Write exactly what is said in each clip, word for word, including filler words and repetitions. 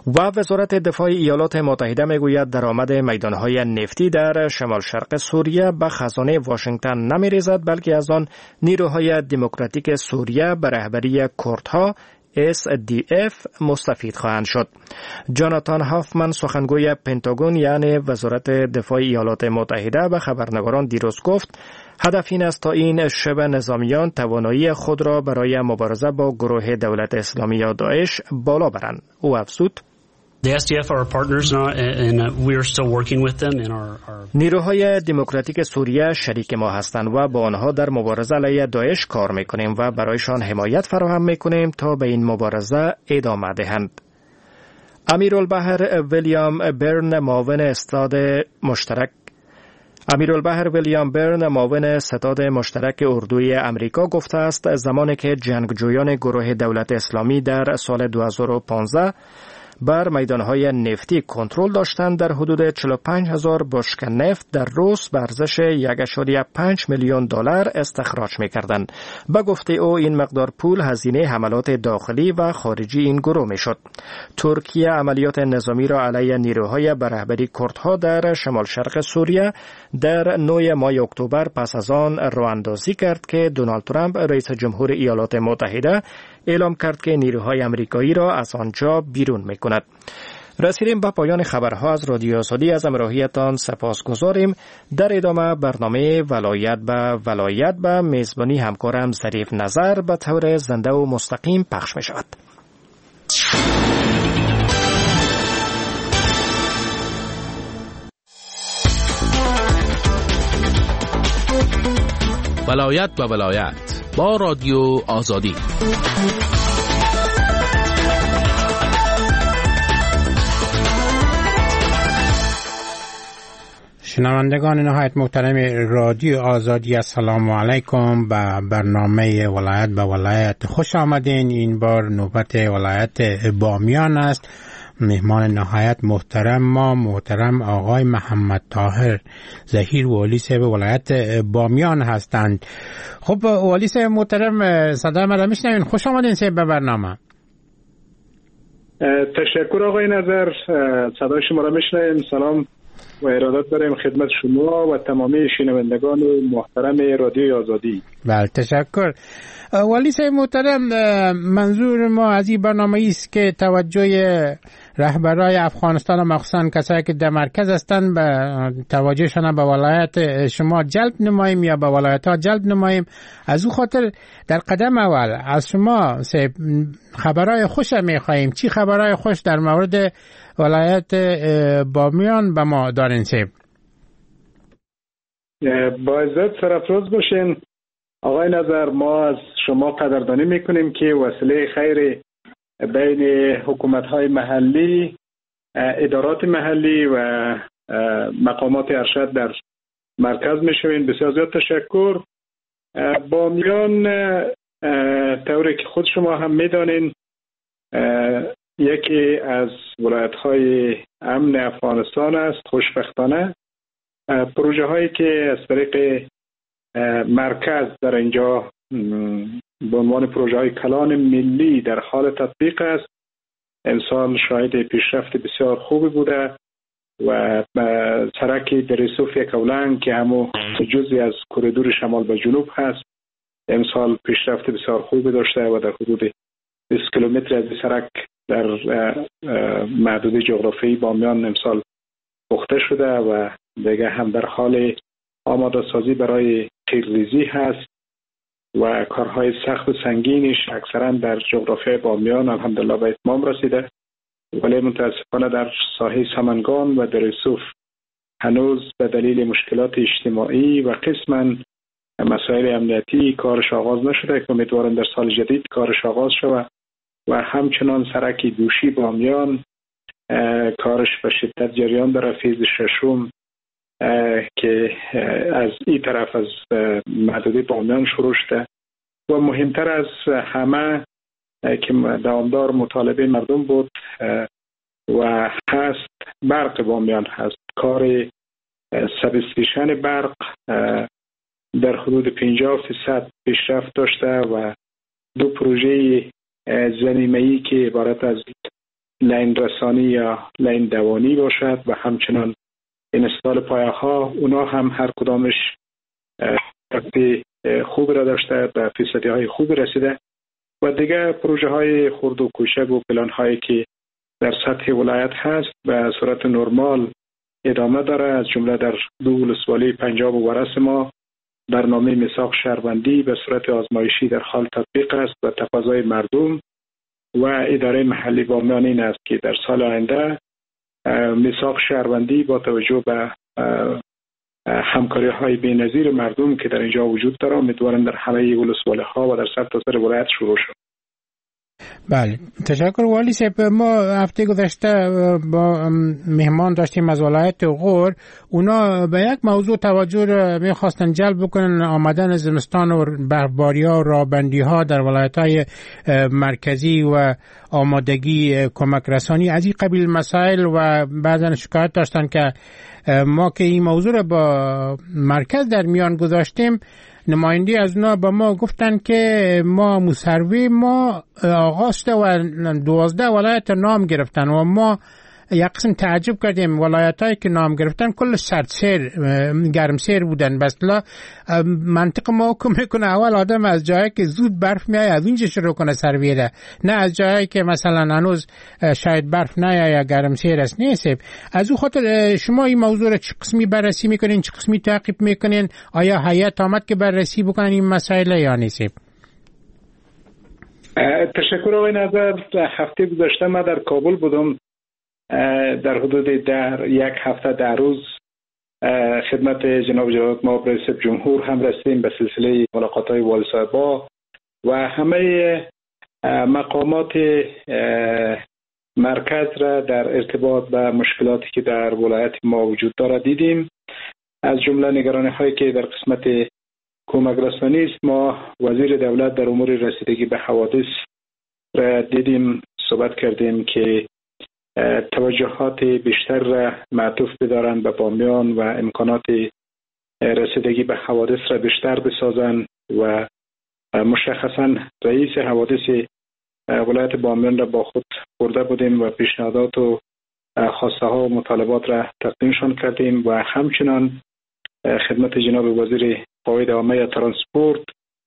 و وزارت دفاع ایالات متحده میگوید درآمد میدانهای نفتی در شمال شرق سوریه به خزانه واشنگتن نمی‌ریزد، بلکه از آن نیروهای دموکراتیک سوریه به رهبری کردها اس دی اف مستفید خواهند شد. جاناتان هافمن سخنگوی پنتاگون یعنی وزارت دفاع ایالات متحده به خبرنگاران دیروز گفت هدف این است تا این شبه نظامیان توانایی خود را برای مبارزه با گروه دولت اسلامی یا داعش بالا برند. او افزود نیروهای دموکراتیک سوریه شریک ما هستند و با آنها در مبارزه علیه داعش کار میکنیم و برایشان حمایت فراهم میکنیم تا به این مبارزه ادامه دهند. امیرالبحر ویلیام برن معاون استاد مشترک امیرالبحر ویلیام برن معاون ستاد مشترک اردوی امریکا گفته است زمانی که جنگجویان گروه دولت اسلامی در سال دو هزار و پانزده بر میدانهای نفتی کنترل داشتند در حدود چهل و پنج هزار بشکه نفت در روز به ارزش یک ممیز پنج میلیون دلار استخراج می‌کردند. به گفته او این مقدار پول هزینه حملات داخلی و خارجی این گروه میشد. ترکیه عملیات نظامی را علیه نیروهای به رهبری کردها در شمال شرق سوریه در نه ماه اکتبر پس از آن راه‌اندازی کرد که دونالد ترامپ رئیس جمهور ایالات متحده اعلام کرد که نیروهای آمریکایی را از آنجا بیرون می‌کند. رسیدیم به پایان خبرها از رادیو آزادی. از همراهیتان سپاسگزاریم. در ادامه برنامه ولایت به ولایت به میزبانی همکارم ظریف نظر به طور زنده و مستقیم پخش می شود. ولایت به ولایت با رادیو آزادی. شنوندگان نهایت محترم رادیو آزادی، السلام علیکم. به برنامه ولایت به ولایت خوش آمدین. این بار نوبت ولایت بامیان است. مهمان نهایت محترم ما محترم آقای محمد طاهر ظهیر والی صاحب ولایت بامیان هستند. خب والی صاحب محترم، صدای من را میشنوین؟ خوش آمدین صاحب به برنامه. تشکر آقای نظر، صدای شما را میشنویم. سلام و ارادت داریم خدمت شما و تمامی شنوندگان محترم رادیو آزادی. بله تشکر. والی صاحب محترم، منظور ما از این برنامه است که توجه رهبرای افغانستان و مخصوصا کسایی که در مرکز هستند به توجهشان به ولایت شما جلب نماییم یا به ولایت ها جلب نماییم. از او خاطر در قدم اول از شما خبرای خوش میخواییم. چی خبرای خوش در مورد ولایت بامیان به ما دارین صاحب؟ با عزت سرافراز باشین آقای نظر. ما از شما قدردانی میکنیم که وسیله خیر بین حکومت‌های محلی، ادارات محلی و مقامات ارشد در مرکز میشوین. بسیار زیاد تشکر. بامیان طوری که خود شما هم میدانین یکی از ولایت‌های امن افغانستان است. خوشبختانه پروژه هایی که از طریق مرکز در اینجا به عنوان پروژه های کلان ملی در حال تطبیق است. امسال شاهد پیشرفت بسیار خوبی بوده و سرک دریسوف یک اولنگ که همو جزئی از کوریدور شمال به جنوب هست امسال پیشرفت بسیار خوبی داشته و در حدود بیست کیلومتر از سرک در محدوده جغرافیایی بامیان امسال پخته شده و دیگه هم در حال آماده سازی برای قیرریزی هست و کارهای سخت و سنگینش اکثرا در جغرافیای بامیان الحمدلله به اتمام رسیده، ولی متاسفانه در ساحه سمنگان و دریسوف هنوز به دلیل مشکلات اجتماعی و قسما مسائل امنیتی کارش آغاز نشده که امیدوارم در سال جدید کارش آغاز شود و همچنان سرک دوشی بامیان کارش به شدت جریان داره. فیز ششم که از این طرف از محدوده بامیان شروع شده و مهمتر از همه که دوامدار مطالبه مردم بود و هست برق بامیان هست. کار سبستیشن برق در حدود پنجاه فیصد پیشرفت داشته و دو پروژه زمینه‌ای که عبارت از لین رسانی یا لین دوانی باشد و همچنان اینستال پایه ها، اونا هم هر کدامش رفتی خوب را داشته، به فیصدی های خوب رسیده و دیگه پروژه های خرد و کوچک و پلان هایی که در سطح ولایت هست به صورت نرمال ادامه داره. از جمله در دو ولسوالی پنجاب و ورس ما برنامه میثاق شهروندی به صورت آزمایشی در حال تطبیق است و تقاضای مردم و اداره محلی بامیان این است که در سال آینده میثاق شهروندی با توجه به همکاری های بی‌نظیر مردم که در اینجا وجود داره امیدوارم در همه ولسوالی ها و در سرتاسر ولایت شروع شد. بله، تشکر والی صاحب. ما هفته گذشته با مهمان داشتیم از ولایت غور. اونا به یک موضوع توجه را میخواستن جلب بکنن، آمدن زمستان و برفباری ها و رابندی ها در ولایت های مرکزی و آمادگی کمک رسانی از این قبیل مسائل و بعضا شکایت داشتن که ما که این موضوع را با مرکز در میان گذاشتیم، نماینده از اونا با ما گفتن که ما مسروی ما آغاز و دوازده ولایت نام گرفتن و ما یک قسم تعجب کردیم. ولایت هایی که نام گرفتن کل سردسیر گرمسیر بودن. بس لا منطق ما حکم میکنه اول آدم از جایی که زود برف میای از اونجا شروع کنه سرویره، نه از جایی که مثلا هنوز شاید برف نیای یا گرمسیر است. نیست. از او خاطر شما این موضوع را چه قسمی بررسی میکنین، چه قسمی تعقیب میکنین؟ آیا هیئت آمد که بررسی بکنن این مسائل یا نیست؟ تشکر آقای نظر. هفته گذشته ما در کابل بودم، در حدود در یک هفته در روز خدمت جناب جلالت مآب رئیس جمهور هم رسیدیم به سلسله ملاقات های والی صاحبا و همه مقامات مرکز را در ارتباط به مشکلاتی که در ولایت ما وجود داره دیدیم. از جمله نگرانی هایی که در قسمت کمک رسانی است، ما وزیر دولت در امور رسیدگی به حوادث را دیدیم، صحبت کردیم که توجهات بیشتر را معطوف بدارند به بامیان و امکانات رسیدگی به حوادث را بیشتر بسازند و مشخصا رئیس حوادث ولایت بامیان را با خود برده بودیم و پیشنهادات و خواسته ها و مطالبات را تقدیمشان کردیم و همچنان خدمت جناب وزیر قواعد عامه یا ترانسپورت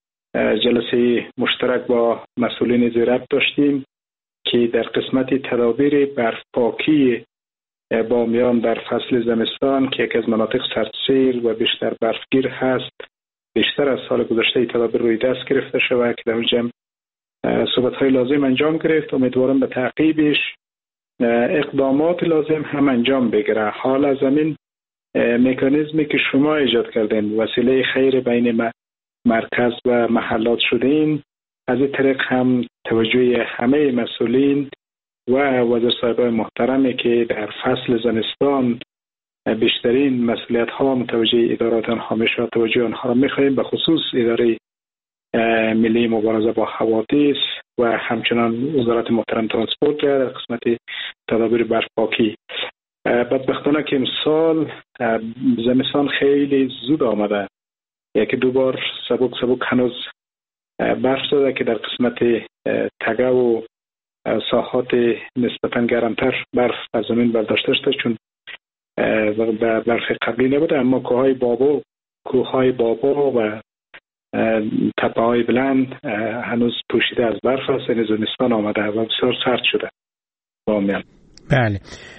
جلسه مشترک با مسئولین زیربط داشتیم که در قسمت تدابیر برفپاکی بامیان در فصل زمستان که یکی از مناطق سردسیر و بیشتر برفگیر هست، بیشتر از سال گذشته تدابیر روی دست گرفته شود که در اونجا صحبت‌های لازم انجام گرفت. امیدوارم به تعقیبش اقدامات لازم هم انجام بگیره. حال از زمین مکانیزمی که شما ایجاد کردین، وسیله خیر بین مرکز و محلات شدین، از این طریق هم توجه همه مسئولین و وزیر صاحبای محترمی که در فصل زمستان بیشترین مسئولیت ها متوجه ادارات آنها میشه، توجه آنها را میخواهیم، به خصوص اداره ملی مبارزه با حوادث و همچنان وزارت محترم ترانسپورت در قسمت تدابیر برفپاکی. بدبختانه که امسال زمستان خیلی زود آمده، یکی دو بار سبک سبک هنوز برف زده که در قسمت تگه و ساحات نسبتا گرمتر برف از زمین برداشته شده، چون برف قبلی نبوده، اما کوههای بابا کوههای بابا و تپه های بلند هنوز پوشیده از برف است. این زمستان آمده و بسیار سرد شده بامیان. بله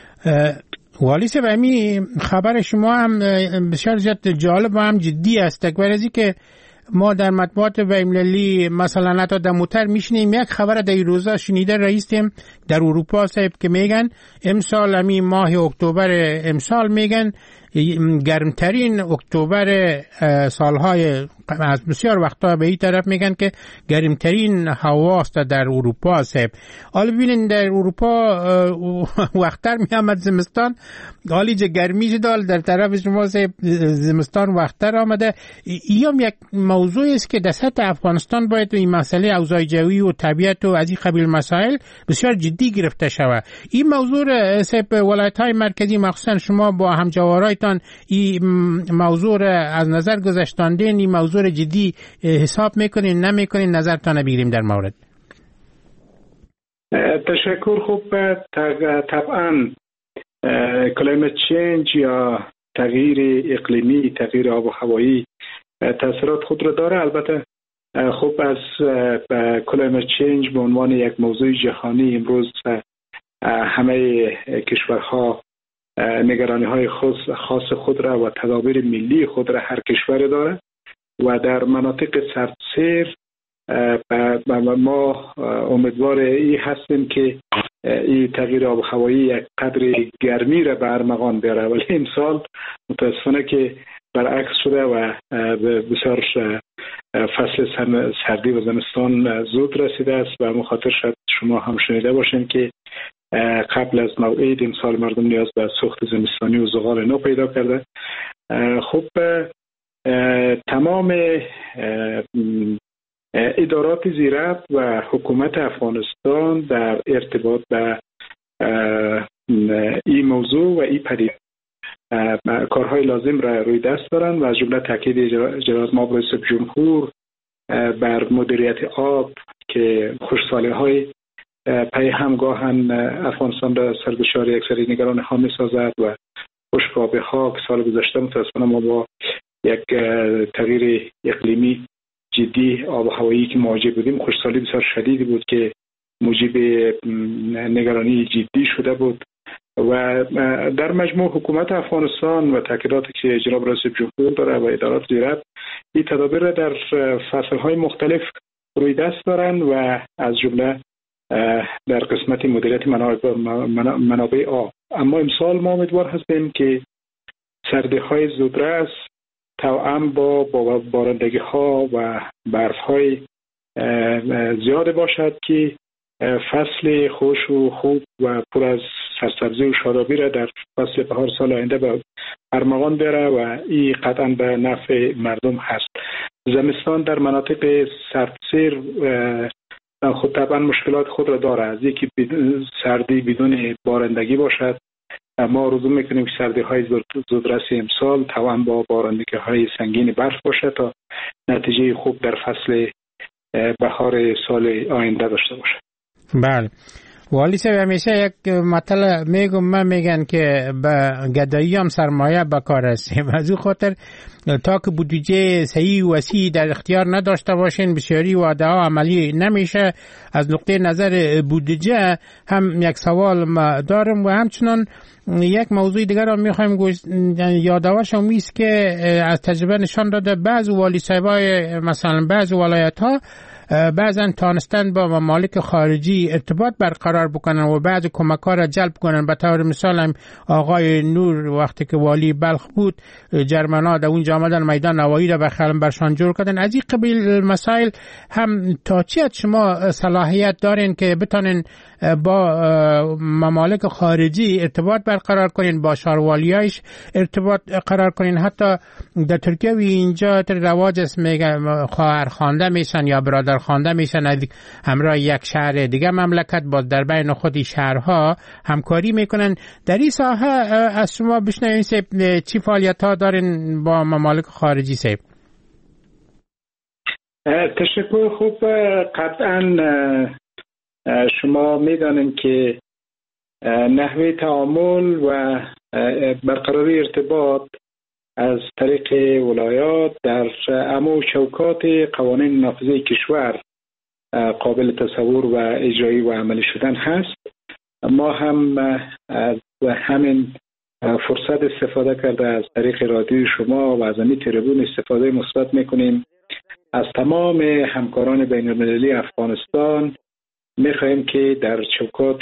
والی صاحب، همین خبر شما هم بسیار زیاد جالب و هم جدی است. اکبر ازی که ما در مطبوعات بین‌المللی مثلا حتی در موتر میشنیم یک خبر در این روزا شنیده رئیسیم در اروپا صاحب که میگن امسال همین ماه اکتبر امسال میگن گرمترین اکتبر سالهای از بسیار وقتا به این طرف میگن که گرمترین هواست در اروپا صاحب. حالا ببینید در اروپا وقتر میامد زمستان، حالی جه گرمی شد در طرف شما صاحب زمستان وقتر آمده. این یک موضوعی است که در سطح افغانستان باید این مسئله اوضاع جوی و طبیعت و از این قبیل مسائل بسیار جدی گرفته شود. این موضوع صاحب ولایت‌های مرکزی مخصوصا شما با همجوارایتان این موضوع از نظر گذاشتاندین، این موضوع جدی حساب میکنین نمیکنین؟ نظرتان بگیریم در مورد. تشکر. خوب، طبعا کلایمت چینج یا تغییر اقلیمی، تغییر آب و هوایی تاثیرات خود را داره. البته خوب از کلایمت چینج به عنوان یک موضوع جهانی امروز همه کشورها نگرانی های خاص خود را و تدابیر ملی خود را هر کشور داره و در مناطق سردسیر ما امیدوار ای هستیم که این تغییر آب و هوایی یک قدر گرمی را به ارمغان بیاره، ولی امسال متاسفانه که برعکس شده و بسیار فصل سردی و زمستان زود رسیده است و مخاطر شد شما هم شنیده باشین که قبل از موعد امسال مردم نیاز به سوخت زمستانی و زغال نو پیدا کرده. خب تمام ادارات زیرت و حکومت افغانستان در ارتباط به این موضوع و این پدیده کارهای لازم را روی دست دارند و از جمله تاکید جناب نایب رئیس جمهور بر مدیریت آب که خوشسالی های پی همگاهن افغانستان را سربشار یک سری نگران ها می سازد و خشکابی ها که سال گذشته متاسفانه ما با یک تغییر اقلیمی جدی آب و هوایی که مواجه بودیم، خشکسالی بسیار شدیدی بود که موجب نگرانی جدی شده بود و در مجموع حکومت افغانستان و تاکیداتی که جناب رئیس جمهور داره و ادارات زیرت این تدابیر را در فصل‌های مختلف روی دست دارند و از جمله در قسمت مدیریت منابع آب. اما امسال ما امیدوار هستیم که سردی‌های زودرس توأم با بارندگی ها و برف های زیاد باشد که فصل خوش و خوب و پر از سرسبزی و شادابی را در فصل بهار سال آینده به ارمغان بیاره و این قطعا به نفع مردم هست. زمستان در مناطق سردسیر خود طبعا مشکلات خود را داره، از یکی سردی بدون بارندگی باشد. ما آرزو میکنیم که سردی های زودرس امسال توأم با بارندگی های سنگین برف باشه تا نتیجه خوب در فصل بهار سال آینده داشته باشه. بله والی صاحب، همیشه یک مطلب میگم من میگن که به گدایی هم سرمایه بکار است. از این خاطر تا که بودجه صحیح و وسیع در اختیار نداشته باشین بسیاری وعده ها عملی نمیشه. از نقطه نظر بودجه هم یک سوال ما دارم و همچنان یک موضوع دیگر را میخوایم یادآورش است که از تجربه نشان داده بعض والی صاحبای مثلا بعض ولایت ها بعضن تانستن با ممالک خارجی ارتباط برقرار بکنن و بعض کمک‌ها را جلب کنن. به طور مثال هم آقای نور وقتی که والی بلخ بود جرمنا در اونجا آمدن میدان نوایی را بخلم برشان جور کردن. از این قبیل مسائل هم تا چی شما صلاحیت دارین که بتونین با ممالک خارجی ارتباط برقرار کنین، با شاروالیایش ارتباط قرار کنین؟ حتی در ترکیه و اینجا در رواج است میگن خواهر خوانده میشن یا برادر خوانده میشن از همراه یک شهر دیگه مملکت، باز در بین خودی شهرها همکاری میکنن. در این ساحه از شما بشنویم چی فعالیت ها دارین با ممالک خارجی سیب؟ تشکر. خوب، قطعا شما میدانیم که نحوه تعامل و برقراری ارتباط از طریق ولایات در امو چوکات قوانین نافذه کشور قابل تصور و اجرایی و عملی شدن هست. ما هم از همین فرصت استفاده کرده از طریق رادیو شما و از این تریبون استفاده مثبت میکنیم. از تمام همکاران بین المللی افغانستان میخواهیم که در چوکات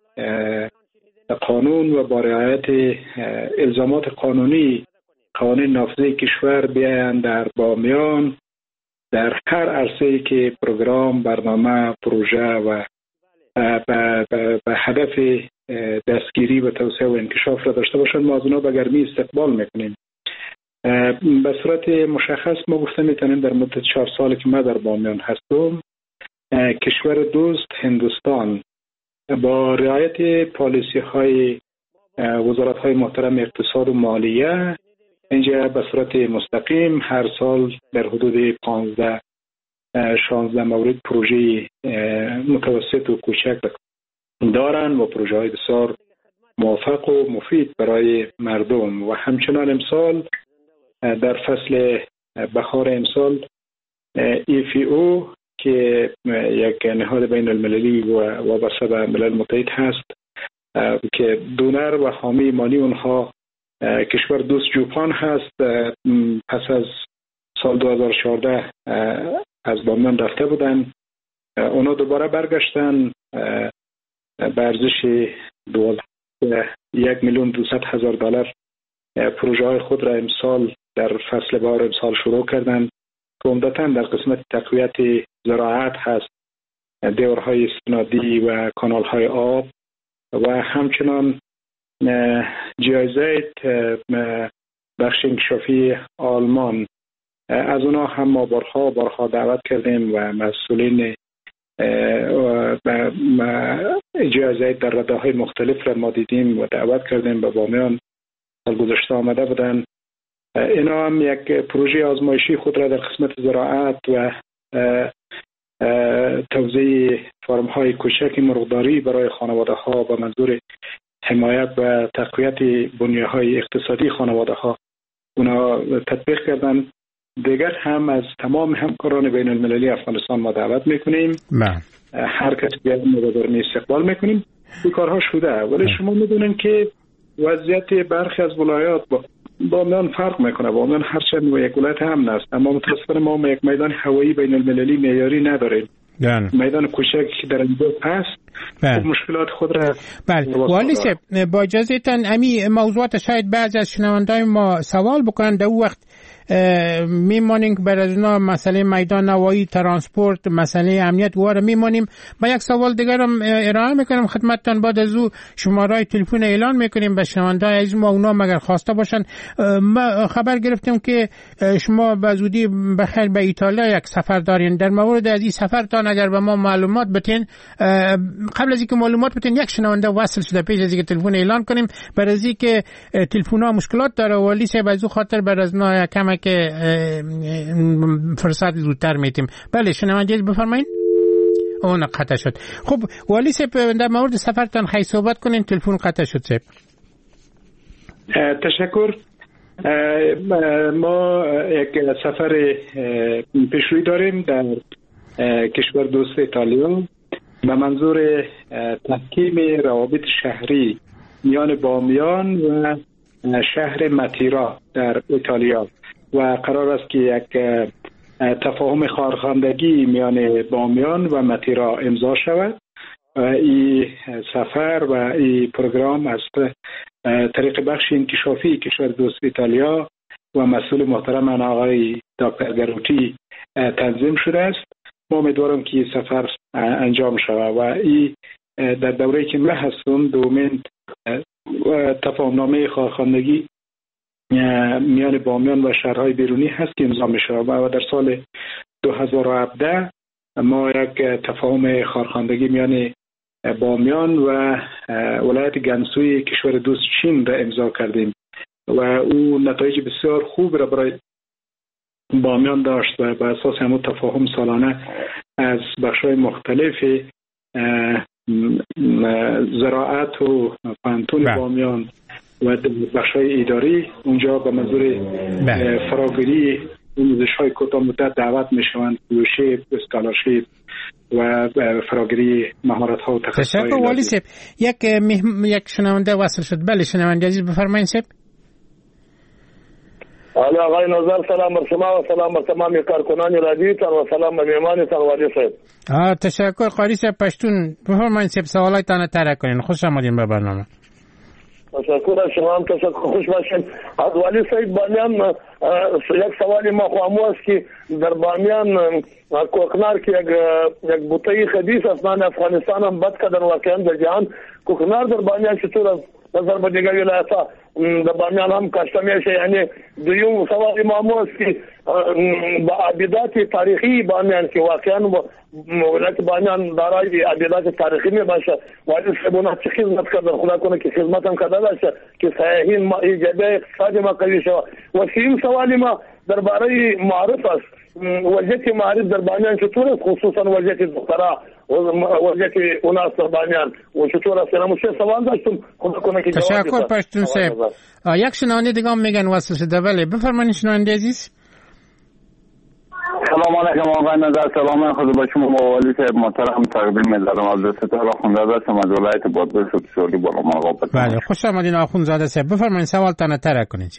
قانون و با رعایت الزامات قانونی قوانین نافذه کشور بیایند در بامیان در هر عرصه‌ای که پروگرام، برنامه، پروژه و به هدف دستگیری و توسعه و انکشاف را داشته باشند. ما از اونا به گرمی استقبال میکنیم. به صورت مشخص ما گفته میتونیم در مدت چهار سالی که ما در بامیان هستم کشور دوست هندوستان با رعایت پالیسی های وزارت های محترم اقتصاد و مالیه اینجا به صورت مستقیم هر سال در حدود پانزده شانزده مورد پروژه متوسط و کوچک دارن و پروژه های بسیار موفق و مفید برای مردم. و همچنان امسال در فصل بهار امسال ای فی او که یک نهاد بین المللی و وابسته به ملل متحد هست که دونر و حامی مالی اونها کشور دوست ژاپن هست، پس از سال دو هزار و چهارده از بامیان رفته بودن، اونا دوباره برگشتن به ارزش یک میلیون دویست هزار دلار پروژه های خود را امسال در فصل بهار امسال شروع کردن که عمدتاً در قسمت تقویت زراعت هست، دیوارهای استنادی و کانال های آب و همچنان جایزه بخش انکشافی آلمان. از اونا هم ما بارها بارها دعوت کردیم و مسئولین جایزه در رده های مختلف را ما دیدیم و دعوت کردیم به بامیان. سال گذشته آمده بودن. اینا هم یک پروژه آزمایشی خود را در قسمت زراعت و توزیع فرم های کوچک مرغداری برای خانواده ها به منظور حمایت و تقویت بنیه های اقتصادی خانواده ها اونا تطبیق کردن. دیگر هم از تمام همکاران بین المللی افغانستان ما دعوت میکنیم، هر کسی بیاد مبادرانی استقبال میکنیم. این کارها شده، ولی شما میدونین که وضعیت برخی از ولایات با بامیان فرق میکنه. بامیان هرچند یک ولایت امن است، اما متاسفانه ما یک میدان هوایی بین المللی معیاری نداریم. دن. میدان کوچک که در اینجا هست خب مشکلات خود را. بله والی صاحب با اجازهتان امی موضوعات شاید بعضی از شنوندای ما سوال بکنن. در وقت میمانیم که برای اونا مسئله میدان هوایی، ترانسپورت، مسئله امنیت واره میمانیم. با یک سوال دیگر هم ارائه میکنم خدمتتان. بعد از او شماره تلفن اعلان میکنیم به شنوندای عزیز ما، اونا مگر خواسته باشن. ما خبر گرفتیم که شما به زودی بخیر به ایتالیا یک سفر دارین. در مورد از این سفرتان اگر به ما معلومات بتین، قبل از اینکه معلومات بتین یک شنونده وصل شده پیش از اینکه تلفن اعلان کنیم، برای اینکه تلفن ها مشکلات داره ولی صاحب از او خاطر بر از نا کم که فرصت زودتر میتیم. بله شنونده بفرمایید. اون قطع شد. خب والی صاحب در مورد سفرتان خیلی صحبت کنین، تلفن قطع شد صاحب. تشکر. ما یک سفر پیشروی داریم در کشور دوست ایتالیا به منظور تحکیم روابط شهری میان بامیان و شهر ماتیرا در ایتالیا و قرار است که یک تفاهم کارخواندگی میان بامیان و ماتیرا امضا شود. این سفر و این پروگرام از طریق بخش انکشافی کشور دوست ایتالیا و مسئول محترم آقای دکتر گروتی تنظیم شده است. ما امیدوارم که این سفر انجام شود و این در دوره‌ای که من هستم دومین تفاهمنامه کارخواندگی میان بامیان و شهرهای بیرونی هست که امضا می شود و در سال دو هزار و هفده ما یک تفاهم کارخواندگی میان بامیان و ولایت گنسوی کشور دوست چین را امضا کردیم و او نتایج بسیار خوب را برای بامیان داشت و بر اساس همون تفاهم سالانه از بخش‌های مختلف زراعت و پانتون بامیان و بخش‌های اداری اونجا به منظور فراگیری آموزش‌های کوتاه مدت دعوت می‌شوند، فلوشیپ، اسکالرشیپ و فراگیری مهارت‌ها و تخصص‌های. تشکر والی صاحب. یک مهم... یک شنونده وصل شد. بله شنونده عزیز بفرمایید صاحب. علی آقای نظر سلام بر شما و سلام بر تمام کارکنان رادیوتان و سلام به مهمانتان والی صاحب. آ تشکر قاری صاحب پشتون. بفرمایید صاحب سوالاتتان طرح کنین. خوش آمدین به برنامه. تشکر از شما هم تشکر خوش باشین. از والی صاحب بامیان یک سوالی ما خواهمو است که در بامیان کوکنار که یک یک بوته خبیث است من افغانستان هم بد کدر واقعا در جهان کوکنار در بامیان چطور است نظر به دیگر ولایت‌ها در بامیان هم کاشته میشه. یعنی دویم سوال ما است که با عبیدات تاریخی بامیان که واقعا ولایت بامیان دارای عبیدات تاریخی می باشه ولی سبونا چه خدمت کردن خدا کنه که خدمت هم کرده باشه که سیاحین ما ایجابی اقتصادی ما قوی شود. و سیم سوال ما درباره معرف است. وضعیت معرف در بامیان چطور است خصوصا وضعیت دخترها وضعیت اون است در بامیان و چطور است؟ من سه سوال داشتم، خدا کنه که جواب تشکر پشتون صاحب. یک شنونده دیگه هم میگن واسه شده. بله بفرمایید شنونده عزیز. سلام علیکم آقای نظر، سلام خود با شما موالی صاحب محترم تقدیم می‌دارم. عبدالستار آخوندزاده هستم از ولایت بادغیس اقتصادی بالامرغاب. بله خوش آمدین آخوندزاده صاحب، بفرمایید سوالتان طرح کنید.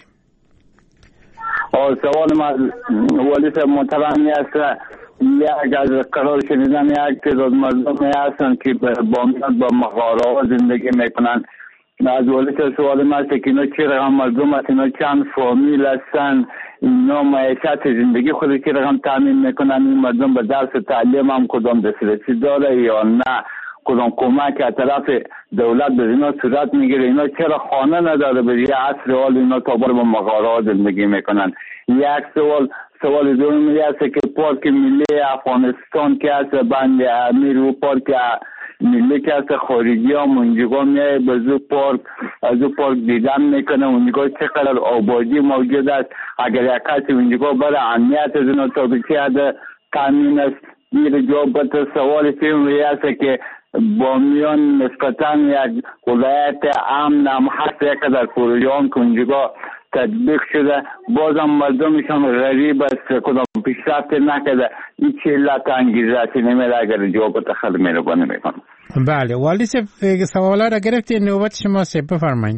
آه سوال من والی صاحب محترم است، یک از قرار شنیدن یک تعداد مردم هستند که بامیان با مغاره‌ها زندگی میکنند. از والی صاحب سوال من است که اینا چه رقم مردم است، اینا چند فامیل هستند، اینا معیشت زندگی خود چه رقم تامین میکنن، این مردم به درس تعلیم هم کدام دسترسی داره یا نه، کدام کمک از طرف دولت به اینا صورت میگیره، اینا چرا خانه نداره به یه عصر حال اینا تا بار با مغاره‌ها زندگی میکنن. یک سوال سوال دومی است که پارک ملی افغانستان که است بند امیر و پارک ملی که است خارجی هم اونجا میای به زو پارک از او پارک دیدن میکنه، اونجا چقدر آبادی موجود است، اگر یک کسی اونجا برای امنیت از اینا تابعی است تامین است. این جواب سوال سومی است که بامیان نسبتاً یک ولایت امن هم هست، یک در پروژه هم که اونجا تطبیق شده بازم مردمشان غریب است، کدام پیشرفت نکرده. این چه علت انگیزه است نمیره؟ اگر جواب تخیل مهربانی میکنم. بله والی صاحب سوالا را گرفتید، نوبت شما صاحب بفرمایید.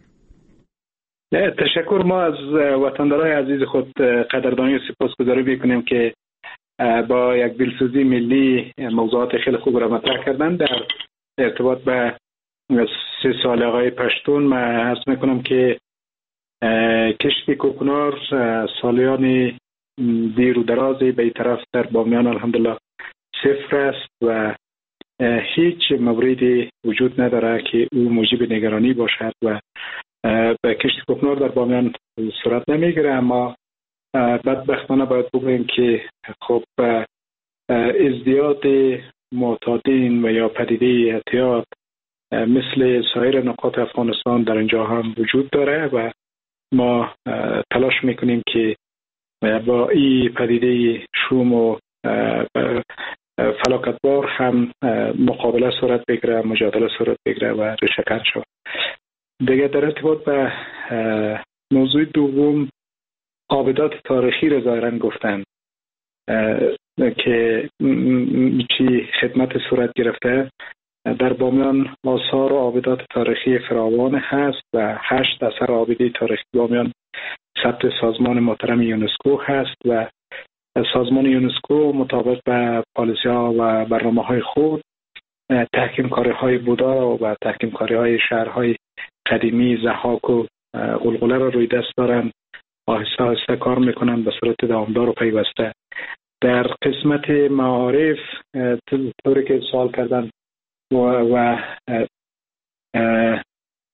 تشکر. ما از وطندارای عزیز خود قدردانی و سپاسگزاری میکنیم که با یک دلسوزی ملی موضوعات خیلی خوب را مطرح کردن. در ارتباط به سه سال آقای پشتون من عرض میکنم که کشت کوکنار سالیان دیر و درازی به این طرف در بامیان الحمدلله صفر است و هیچ موردی وجود نداره که او موجب نگرانی باشد و به کشت کوکنار در بامیان صورت نمیگیره. اما بدبختانه باید بگوییم که خب ازدیاد معتادین و یا پدیده اعتیاد مثل سایر نقاط افغانستان در اینجا هم وجود داره و ما تلاش میکنیم که با این پدیده شوم و فلاکتبار هم مقابله صورت بگیره، مجادله صورت بگیره و ریشه‌کن شود. دیگه در ارتباط به موضوع دوم آبدات تاریخی را ظاهرا گفتن که چی خدمت صورت گرفته. در بامیان آثار و آبدات تاریخی فراوان هست و هشت اثر آبدی تاریخی بامیان ثبت سازمان محترم یونسکو هست و سازمان یونسکو مطابق به پالیسی ها و برنامه های خود تحکیم کاری های بودا و تحکیم کاری های شهرهای قدیمی ضحاک و غلغله را روی دست دارن، آهسته آهسته کار میکنن به صورت دوامدار و پیوسته. در قسمت معارف طوری که سوال کردن و, و اه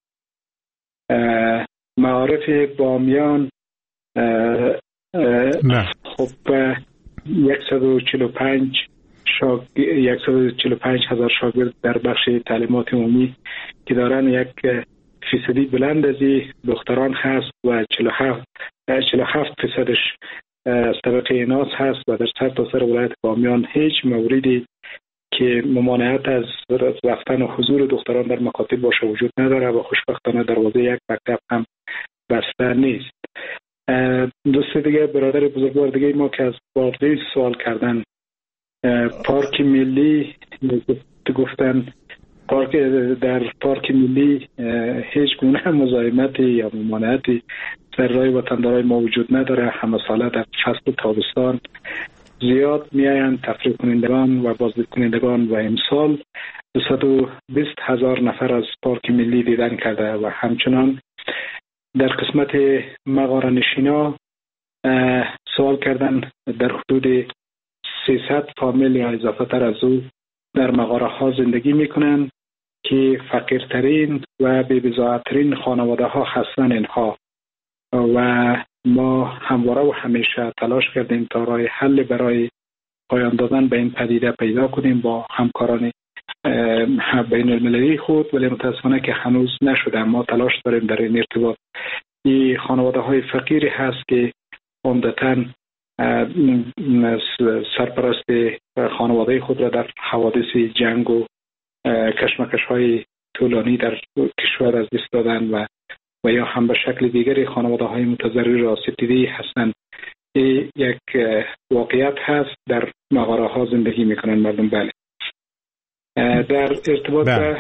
اه معارف بامیان اه اه خب صد و چهل و پنج شاگ... صد و چهل و پنج هزار شاگرد در بخش تعلیمات عمومی که دارن یک فیصدی بلند از دختران هست و چهل و هفت فیصدش از طبقه ایناث هست و در سرتاسر ولایت بامیان هیچ موردی که ممانعت از رفتن و حضور دختران در مکاتب باشه وجود نداره و خوشبختانه دروازه یک مکتب هم بسته نیست. دوست دیگه برادر بزرگوار دیگه ما که از بادغیس سوال کردن، پارک ملی گفتن پارک در پارک ملی هیچ گونه مزاحمتی یا ممانعتی در راه وطندارای ما وجود نداره. همه ساله در فصل تابستان زیاد میایند تفریح کنندگان و بازدید کنندگان و امسال دویست و بیست هزار نفر از پارک ملی دیدن کرده و همچنان در قسمت مغاره نشینا سوال کردن در حدود سیصد فامیل یا اضافه تر از او در مغاره ها زندگی میکنن که فقیرترین و بی‌بضاعترین خانواده ها هستن اینها و ما همواره و همیشه تلاش کردیم تا راه حل برای پایان دادن به این پدیده پیدا کنیم با همکاران بین المللی خود، ولی متاسفانه که هنوز نشده. ما تلاش داریم در این ارتباط. این خانواده های فقیری هست که عمدتاً سرپرست خانواده خود را در حوادث جنگ و کشمکش های طولانی در کشور از دست دادن و و یا هم به شکل دیگری خانواده های متضرر را ستیده هستند. یک واقعیت هست، در مغاره ها زندگی میکنن مردم. بله. در ارتباط به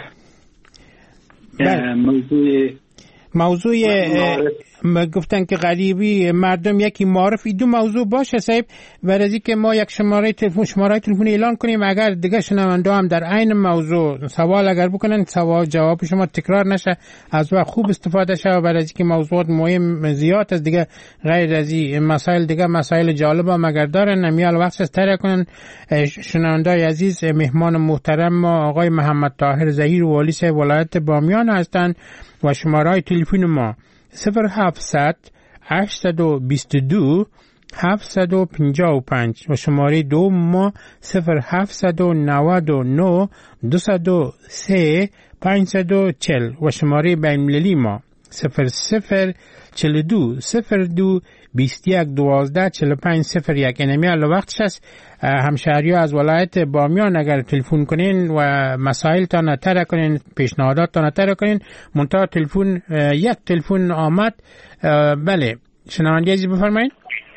موضوع موضوع گفتن که غریبی مردم یکی معرفی دو موضوع باشه صاحب، ورزی که ما یک شماره تلفن شماره تلفن اعلان کنیم، اگر دیگه شنونده هم در عین موضوع سوال اگر بکنن سوال جواب شما تکرار نشه، از وقت خوب استفاده شه، و ورزی که موضوعات مهم زیاد از دیگه غیر از این مسائل دیگه مسائل جالب هم اگر دارن نمیال وقت از تره کنن. شنونده عزیز مهمان محترم ما آقای محمد طاهر ظهیر والی صاحب ولایت بامیان هستند و شماره تلفن ما صفر هفتصد هشتصد و بیست و دو هفتصد و پنجاه و پنج و شماره دو ما صفر هفتصد و نود و نه دویست و سه پانصد و چهل و شماره بین المللی ما صفر صفر چهل و دو صفر دو بیست و یک دوازده چهل و پنج صفر یک. اینمی الان وقتش است همشهری ها از ولایت بامیان اگر تلفن کنین و مسائل تا نتره کنین، پیشنهادات تا نتره کنین، منتها تلفن یک تلفن آمد. بله شنونده عزیز بفرمایید.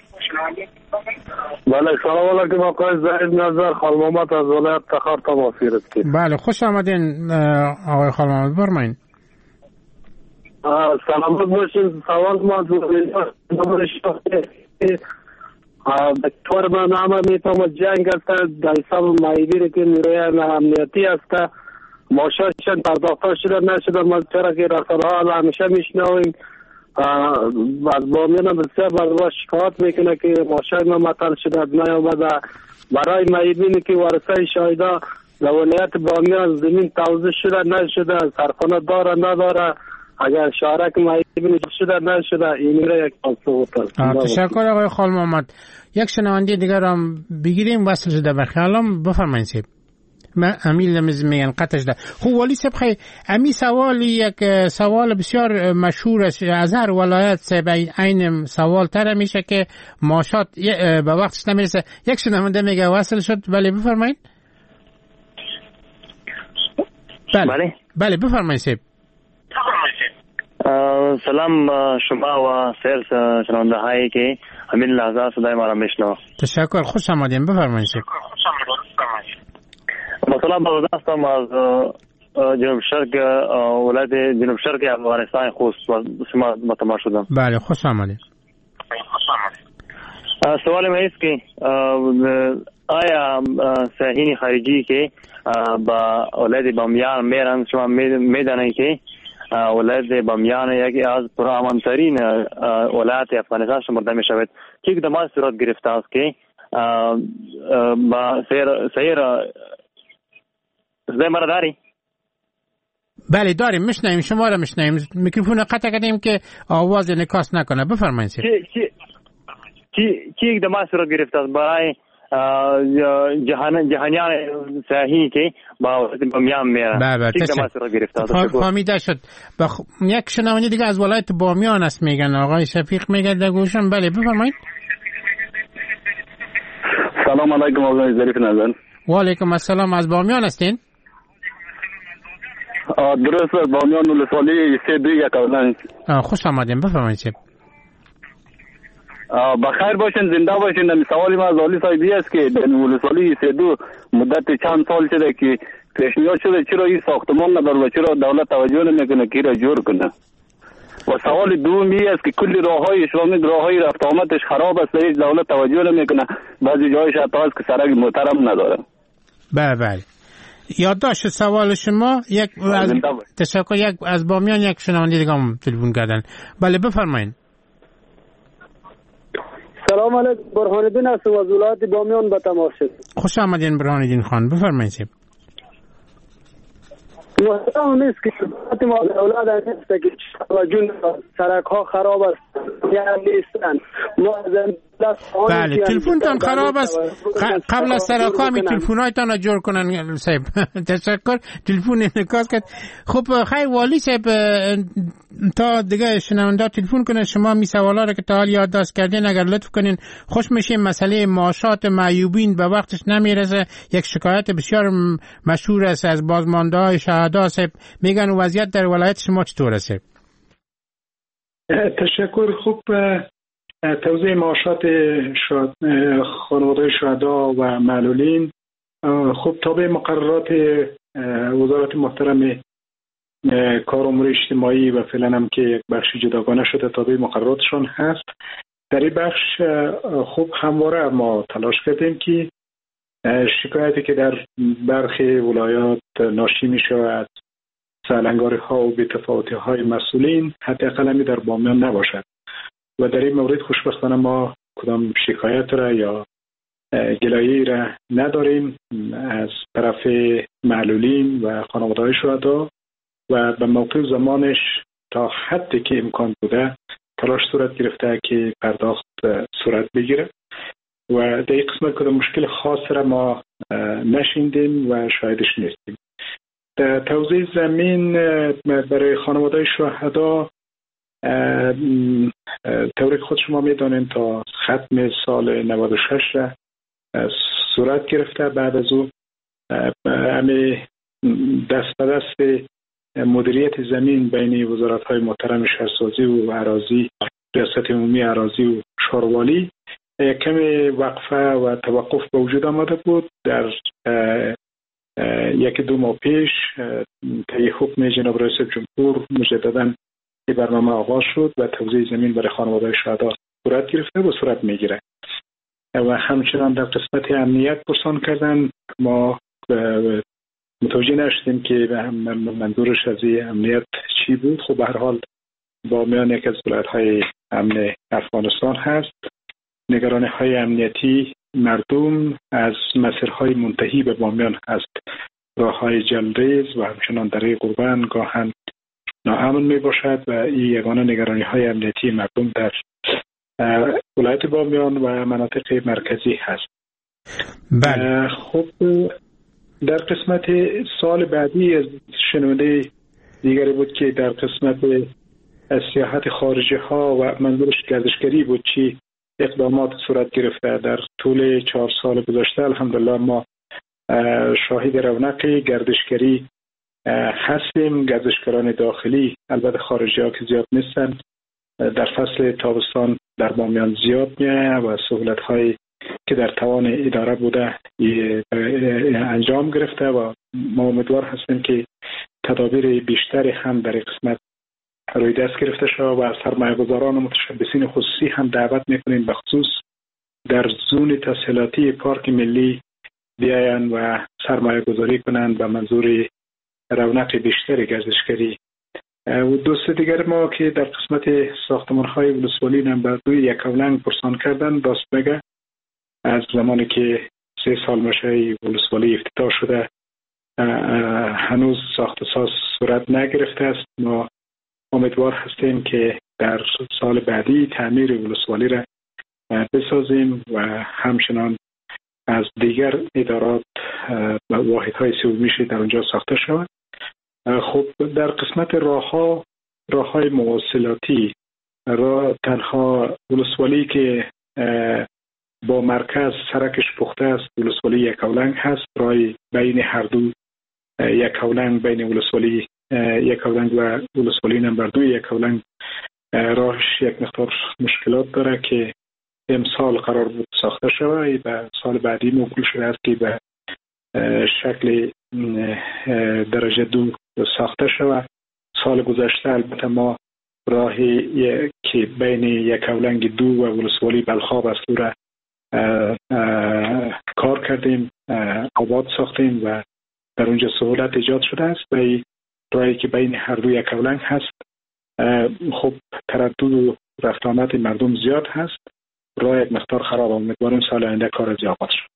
بله سلام علیکم آقای زهیر نظر خال محمد از ولایت تخار تماس گرفتیم. بله خوش آمدین آقای خال محمد، بفرمایید. سلامت باشین. سوال ما نمونه شخصی دکتر من نامه میتونم جنگ است در حساب مایبیری که نیروی امنیتی است ماشاشن پرداخته شده نشده. ما چرا که رسانه ها همیشه میشنویم از بامیان بسیار برداشت شکایت میکنه که ماشای ما مطل شده نیامده. برای مایبینی که ورثه شایده در ولایت بامیان زمین توزیع شده نشده، سرخانه داره نداره، اگر شارک مایبین شده نشده این را یک پاسخ بده. تشکر آقای خال محمد. یک شنونده دیگر هم بگیریم وصل شده به خیالم. بفرمایید سیب. من امیل میگن قطعش ده. خب ولی سیب خیلی امی سوال یک سوال بسیار مشهور است از هر ولایت سیب این سوال تر میشه که ماشات به وقتش نمیرسه. یک شنونده میگه وصل شد. بله بفرمایید. بله بله بفرمایید سیب. سلام شما و سیر شنونده هایی که همین لحظه صدای ما را میشنو. تشکر خوش آمدین. بفرمایید. مثلا با دستم از جنوب شرق ولایت جنوب شرق افغانستان خوست شما متما شدم. بله خوش آمدین. سوال ما است که آیا سیاحین خارجی که با ولایت بامیان میرن شما میدانید که ولایت بامیان یکی از پرامن‌ترین ولایت افغانستان شمرده می شود که اقدامات صورت گرفته است که با سیر سیر صدای مرا داری؟ بله داریم میشنویم شما را میشنویم. میکروفون قطع کردیم که آواز انعکاس نکنه. بفرمایید. چی چی چی چی اقدامات صورت گرفته است برای جهان جهانیان سیاحی که با بامیان میرن؟ بله بله فهمیده شد. بخ... یک شنونده دیگه از ولایت بامیان است میگن آقای شفیق میگه در گوشم. بله بفرمایید. سلام علیکم آقای ظریف نظر. و علیکم السلام. از بامیان هستین؟ درست بامیان ولسوالی سه دو یک اولن. خوش آمدین. بفرمایید. بخیر باشین، زنده باشین. نمی سوالی ما از والی صاحبی است که در ولسوالی سه دو مدت چند سال شده که پیشنهاد شده چرا این ساختمان نداره و چرا دولت توجه نمیکنه که را جور کنه. و سوال دومی است که کلی راههای اسلامی راههای رفت آمدش خراب است، هیچ دولت توجه نمیکنه. بعضی جایش حتی است که سرک محترم نداره. بله بله یادداشت سوال شما. یک از تشکر. یک از بامیان یک شنونده دیگه هم تلفن کردن. بله بفرمایید. سلام علیکم. برهان الدین است و از ولایت بامیان به تماس شد. خوش آمدین برهان الدین خان. بفرمایید. محترم نیست که وقتی ما اولاد نیست که جون سرک ها خراب است یعنی نیستن. ما بله تلفنتان خراب است. قبل از سراکامی تلفن‌هایتان را جور کنن صاحب. تشکر. تلفن انعکاس کرد. خب خیر والی صاحب تا دیگه شنونده تلفن کنن شما می سوالا رو که تا حال یادداشت کردین اگر لطف کنین خوش میشه. مسئله معاشات معیوبین به وقتش نمیرسه، یک شکایت بسیار مشهور است از بازمانده های شهدا صاحب. میگن وضعیت در ولایت شما چطور است؟ تشکر. خوب توزیع معاشات خانواده شهدا و معلولین خب تابع مقررات وزارت محترم کار امور اجتماعی و فعلا هم که یک بخشی جداگانه شده تابع مقرراتشان هست. در این بخش خوب همواره ما تلاش کردیم که شکایتی که در برخی ولایات ناشی می شود سالنگاری ها و بی‌تفاوتی های مسئولین حداقل همی در بامیان نباشد و در این مورد خوشبختانه ما کدام شکایت را یا گلایه‌ای را نداریم از طرف معلولین و خانواده های شهدا و به موقع زمانش تا حدی که امکان بوده تلاش صورت گرفته که پرداخت صورت بگیره و در این قسمت کدام مشکل خاص را ما نشیندیم و شاهدش نیستیم. در توزیع زمین برای خانواده شهدا طوری خود شما میدانید تا ختم سال نود و شش را صورت گرفته. بعد از او همه دست به دست مدیریت زمین بین وزارت های محترم شهرسازی و اراضی، ریاست عمومی اراضی و شاروالی کمی وقفه و توقف به وجود آمده بود. در یک دو ماه پیش طی حکم جناب رئیس جمهور مجددا این برنامه آغاز شد و توزیع زمین برای خانواده شهدا صورت گرفته و صورت میگیره و همچنان در قسمت امنیت پرسان کردن. ما متوجه نشدیم که منظورش از این امنیت چی بود. خب به هر حال بامیان یک از ولایت‌های امن افغانستان هست. نگرانی های امنیتی مردم از مسیرهای منتهی به بامیان هست، راه های جلریز و همچنان دره قربان گاهن ناامن می باشد و این یگانه نگرانی های امنیتی مردم در ولایت بامیان و مناطق مرکزی هست. بله. خب در قسمت سال بعدی از شنونده دیگری بود که در قسمت سیاحت خارجی ها و منظورش گردشگری بود چی اقدامات صورت گرفته. در طول چهار سال گذشته الحمدلله ما شاهد رونق گردشگری هستیم. گردشگران داخلی البته خارجی ها که زیاد نیستن در فصل تابستان در بامیان زیاد میه و سهولت هایی که در توان اداره بوده انجام گرفته و ما امیدوار هستیم که تدابیر بیشتری هم در قسمت روی دست گرفته شود و از سرمایه‌گذاران و متشبثین خصوصی هم دعوت میکنیم به خصوص در زون تسهیلاتی پارک ملی بیاین و سرمایه گذاری کنند به منظور رونق بیشتر گردشگری. و دوست دیگر ما که در قسمت ساختمان های ولسوالی نمبر دو یکاولنگ پرسان کردن راست بگه از زمانی که سه سال میشه ولسوالی افتتاح شده هنوز ساخت و ساز صورت نگرفته است. ما امیدوار هستیم که در سال بعدی تعمیر ولسوالی را بسازیم و همچنان از دیگر ادارات و واحدهای سومیشی در اونجا ساخته شود. خب در قسمت راه ها راه های مواصلاتی راه تنها ولسوالی که با مرکز سرکش پخته است ولسوالی یکاولنگ هست. راه بین هر دو یکاولنگ بین ولسوالی یکاولنگ و ولسوالی نمبر دو یکاولنگ راهش یک مقدار مشکلات داره که امسال قرار بود ساخته شود و سال بعدی موکول شده است که به شکل درجه دو ساخته شود. سال گذشته البته ما راهی که بین یکاولنگ دو و ولسوالی بلخاب است او را کار کردیم، آباد ساختیم و در اونجا سهولت ایجاد شده است. و راهی که بین هر دو یکاولنگ هست خب تردد و رفت آمد مردم زیاد هست. راه یک مقدار خراب، امیدواریم سال آینده کار از آغاز شد.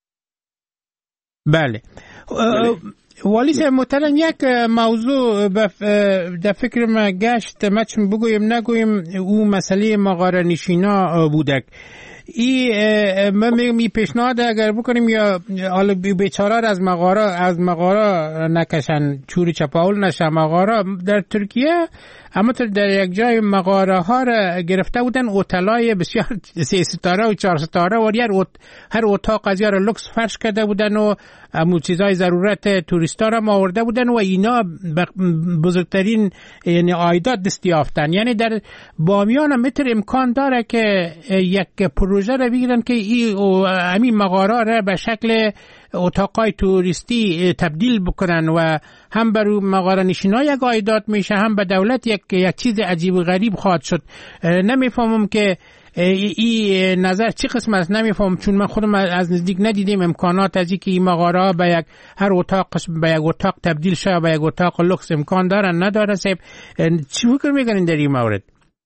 بله. والی صاحب محترم یک موضوع در فکر ما گشت، ما چون بگویم نگویم او مسئله مغاره نشینا بودک. این من میگم این پیشنهاد اگر بکنیم یا حالا بیچاره از مغاره از مغاره نکشن چوری چپاول نشه مغاره در ترکیه، اما در یک جای مغاره ها را گرفته بودن هتل‌های بسیار سه ستاره و چهار ستاره و هر اتاق از یار لوکس فرش کرده بودن و امو چیزای ضرورت توریستا را آورده بودن و اینا بزرگترین یعنی عایدات دست یافتن. یعنی در بامیان هم میتر امکان داره که یک پروژه را بگیرن که این همین مغاره را به شکل اتاقای توریستی تبدیل بکنن و هم برای مغاره نشینا یک عایدات میشه، هم به دولت یک یک چیز عجیب و غریب خواهد شد. نمیفهمم که این نظر چی قسم است، نمیفهم، چون من خودم از نزدیک ندیدیم امکانات از اینکه این مغاره به یک هر اتاق به یک اتاق تبدیل شه، به یک اتاق لوکس امکان دارن نداره. صاحب چی فکر میکنین در این مورد؟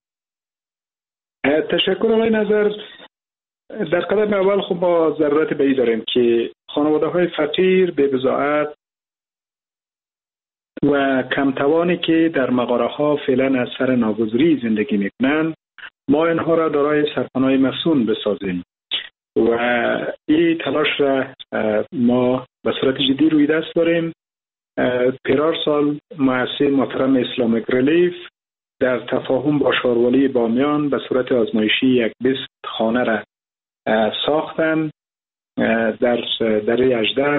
تشکر آقای نظر. در قدم اول خب ما ضرورت به این داریم که خانواده های فقیر به بضاعت و کمتوانی که در مغاره ها فعلا از سر ناگزیری زندگی میکنن ما اینها را دارای سرپناه مصون بسازیم و این تلاش را ما به صورت جدی روی دست داریم. پیرار سال مؤسسه محترم اسلامیک ریلیف در تفاهم با شاروالی بامیان به صورت آزمایشی یک بیست خانه را ساختن در دره اژدر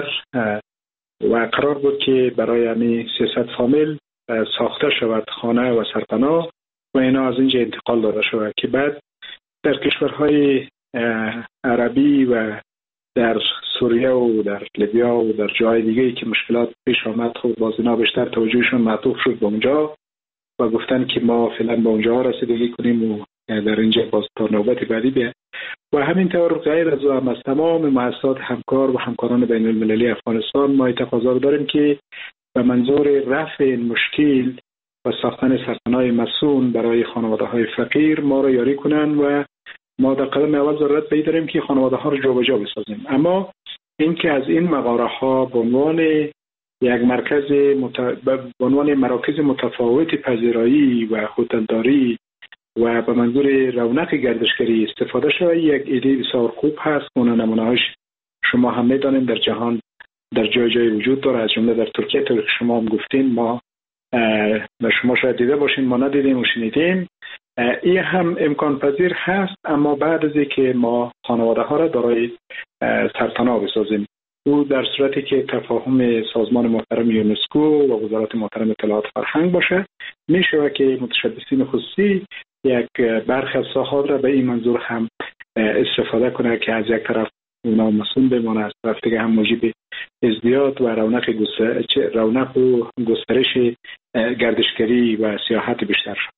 و قرار بود که برای همین سیصد فامیل ساخته شود خانه و سرپناه و اینا از اینجا انتقال داده شود که بعد در کشورهای عربی و در سوریه و در لیبیا و در جای دیگه که مشکلات پیش آمد خود باز اینا بیشتر توجهشون معطوف شد به اونجا و گفتن که ما فعلا به اونجا رسیدگی کنیم و در اینجا باز تا نوبت بعدی بیه. و همینطور غیر از هم از تمام مؤسسات همکار و همکاران بین المللی افغانستان ما تقاضا داریم که به منظور رفع این مشکل و ساختن سرپناه مصون برای خانواده های فقیر ما را یاری کنن و ما در قدم اول ضرورت به این داریم که خانواده ها رو جابجا بسازیم. اما اینکه از این مغاره ها به عنوان یک مرکز مت... به عنوان مراکز متفاوت پذیرایی و هتلداری و به منظور رونق گردشگری استفاده شود یک ایده بسیار خوب هست. اون نمونه‌هاش شما هم می‌دانید در جهان در جای جای وجود داره، از جمله در ترکیه طور که شما هم گفتین، ما و شما شاید دیده باشین ما ندیدیم و شنیدیم. این هم امکان پذیر هست، اما بعد از اینکه ما خانواده ها را دارای سرپناه بسازیم او در صورتی که تفاهم سازمان محترم یونسکو و وزارت محترم اطلاعات فرهنگ باشه میشه که متشبثین خصوصی یک برخی از ساحات را به این منظور هم استفاده کنه که از یک طرف اونا مسئول بمانه، از طرف دیگه هم موجب ازدیاد و رونق رونق و گسترش گردشگری و سیاحت بیشتر شد.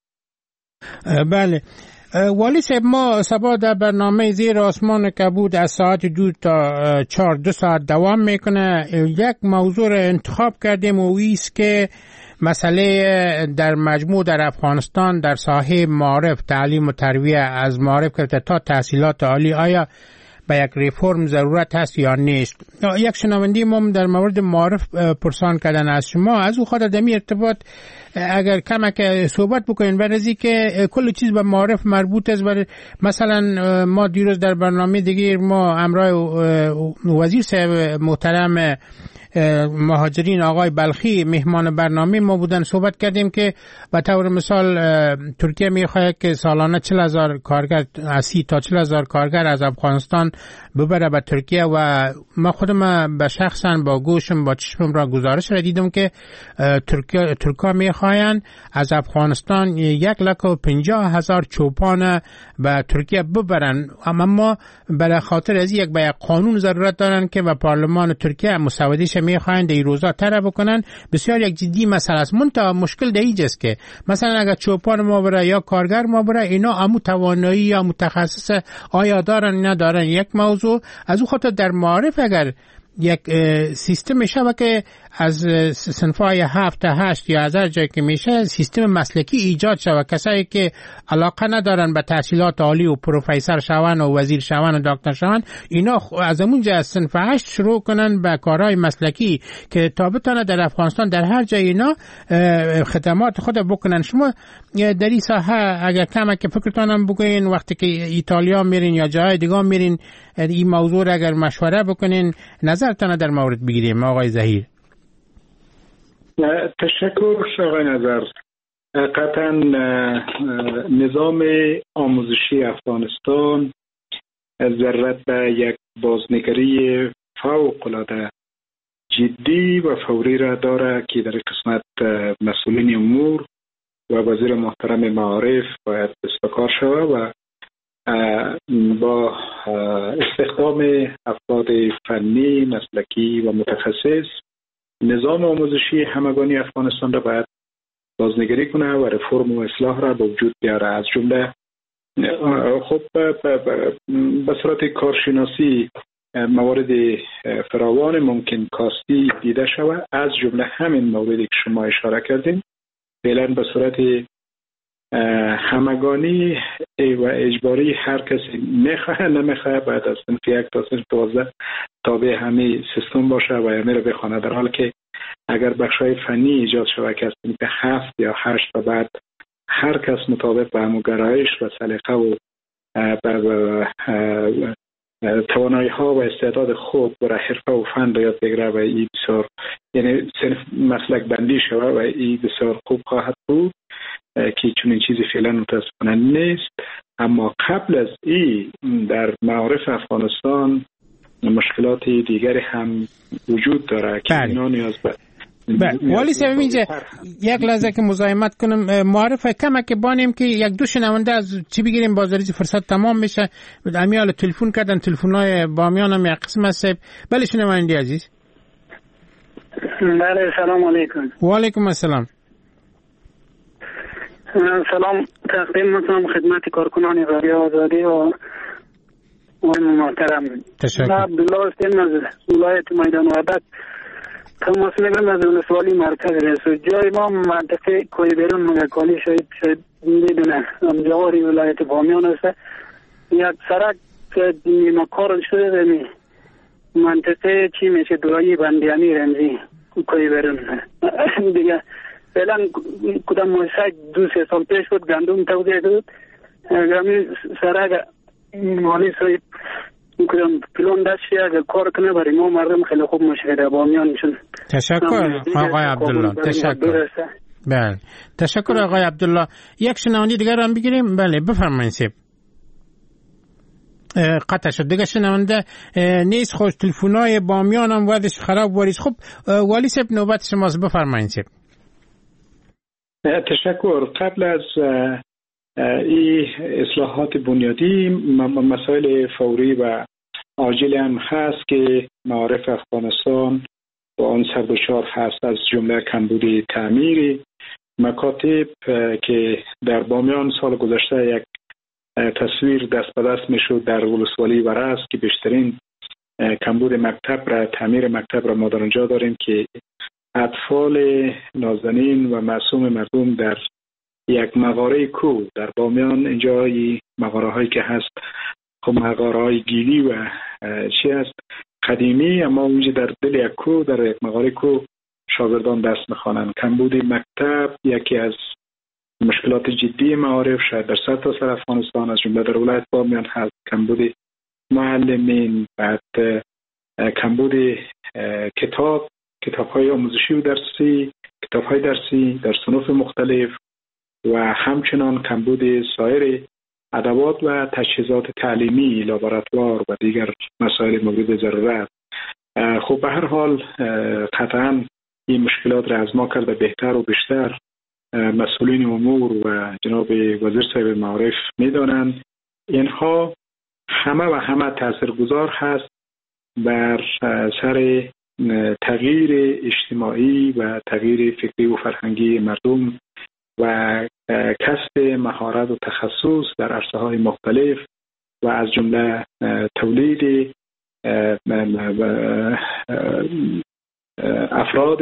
بله والی صاحب، ما سبا در برنامه زیر آسمان کبود از ساعت دو تا چهار دو ساعت دوام میکنه. یک موضوع انتخاب کردیم و ایست که مسئله در مجموع در افغانستان در ساحه معارف، تعلیم و تربیه از معارف که تا تحصیلات عالی آیا به یک ریفرم ضرورت هست یا نیست. یک شنوندی ما در مورد معارف پرسان کردن از شما، از او خواهد دمی ارتباط اگر کمک صحبت بکنین برای که کل چیز به معارف مربوط است. مثلا ما دیروز در برنامه دیگه ما همراه وزیر صاحب محترم مهاجرین آقای بلخی مهمان برنامه ما بودن، صحبت کردیم که به طور مثال ترکیه میخواهد که سالانه چهل هزار کارگر از سی تا چهل هزار کارگر از افغانستان ببره به ترکیه و ما خودم به شخصا با گوشم با چشمم را گزارش را دیدم که ترکیه ترکا میخواهند از افغانستان یک لک و پنجاه هزار چوپان به ترکیه ببرن، اما ما برای خاطر از یک به یک قانون ضرورت دارن که به پارلمان ترکیه مسودهش میخواهند این روزا طرح بکنن. بسیار یک جدی مسئله است. منتها مشکل در اینجاست که مثلا اگر چوپان ما بره یا کارگر ما بره، اینا امو توانایی یا متخصص آیا دارن ندارن یک موضوع. از او خاطر در معارف اگر یک سیستم میشه که از صنفای هفت تا هشت یا از هر جایی که میشه سیستم مسلکی ایجاد شود. کسایی که علاقه ندارن به تحصیلات عالی و پروفسور شون و وزیر شون و دکتر شون، اینا از اونجا از صنف هشت شروع کنن به کارهای مسلکی که تا بتونه در افغانستان در هر جای اینا خدمات خود بکنن. شما در این ساحه اگر کم که فکرتونم بگوین وقتی که ایتالیا میرین یا جای دیگه میرین این موضوع را اگر مشوره بکنین نظرتان در مورد بگیریم آقای ظهیر. تشکر آقای نظر. قطعا نظام آموزشی افغانستان ضرورت به یک بازنگری فوق العاده جدی و فوری را داره که در قسمت مسئولین امور و وزیر محترم معارف باید استکار شود و با استخدام افراد فنی، مسلکی و متخصص نظام آموزشی همگانی افغانستان را باید بازنگری کنه و رفرم و اصلاح را به وجود بیاره. از جمله خب به صورت کارشناسی موارد فراوان ممکن کاستی دیده شود، از جمله همین موردی که شما اشاره کردین. فعلا به صورت همگانی و اجباری هر کسی میخواه نمیخواه بعد از صنف یک تا صنف دوازده تابع همه سیستم باشه و همه رو بخونه، در حال که اگر بخشای فنی ایجاد شود که از صنف هفت یا هشت و بعد هر کس مطابق به همون گرایش و سلیقه و توانایی ها و استعداد خود برای حرفه و فن را یاد بگیره و این بسیار یعنی صنف مسلک بندی شود و این بسیار خوب خواهد بود که چون این چیزی فعلا متاسفانه نیست. اما قبل از این در معارف افغانستان مشکلات دیگری هم وجود داره که اینا نیاز به والی صاحب اینجا یک لحظه که مزاحمت کنم، معرفه کمه که بانیم که یک دو شنونده از چی بگیریم بازاریزی فرصت تمام میشه. امیال تلفن کردن، تلفن‌های بامیان هم یک قسم هست. بله شنونده عزیز. بله سلام علیکم. و علیکم السلام. سلام تقدیم میکنم خدمت کارکنان رادیو آزادی و محترم. تشکر. عبدالله هستیم از ولایت میدان وحدت. تماس میگیرم از ولسوالی مرکز رئیس. جای ما منطقه کوی بیرون مگاکالی شاید شاید میدونه جواری ولایت بامیان است. یک سرک نیمه کار شده دمی منطقه چی میشه دورایی بندیانی رمزی کوی بیرون دیگه فعلا کدام موسیقی دو سه سال پیش بود گندم توزیع داد گمی سرک مالی صاحب کدام پلون داشتی اگر کار کنه برای ما مردم خیلی خوب مشکل بامیانشون. تشکر آقای عبدالله. تشکر. بله تشکر آقای عبدالله. یک شنونده دیگر هم بگیریم. بله بفرمایید سیب. قطع شد دیگه شنونده نیست. خوش تلفن‌های بامیان هم وضعش خراب واریز. خب والی سیب نوبت شماست، بفرمایید سیب. تشکر. قبل از این اصلاحات بنیادی مسائل فوری و عاجل هم هست که معارف افغانستان با آن سردشار هست، از جمله کمبود تعمیری مکاتب که در بامیان سال گذشته یک تصویر دست به دست میشد در ولسوالی ورس که بیشترین کمبود مکتب را تعمیر مکتب را ما در اونجا داریم که اطفال نازنین و معصوم مردم در یک مغاره کو در بامیان، اینجا مغاره هایی که هست خب مغاره های گیلی و چی هست قدیمی، اما اونجا در دل یک کو در یک مغاره کو شاگردان دست میخوانند. کمبود مکتب یکی از مشکلات جدی معارف شاید در صد تا سر افغانستان از جمله در ولایت بامیان هست. کمبود معلمین، بعد کمبود کتاب کتاب های آموزشی و درسی، کتاب های درسی در صنوف مختلف و همچنان کمبود سایر ادوات و تجهیزات تعلیمی، لابراتوار و دیگر مسائل مورد ضرورت. خب به هر حال قطعا این مشکلات را از ما کرده بهتر و بیشتر مسئولین امور و جناب وزیر صاحب معارف میدانند. اینها همه و همه تاثیرگذار هست بر سر تغییر اجتماعی و تغییر فکری و فرهنگی مردم و کسب مهارت و تخصص در عرصه‌های مختلف و از جمله تولید افراد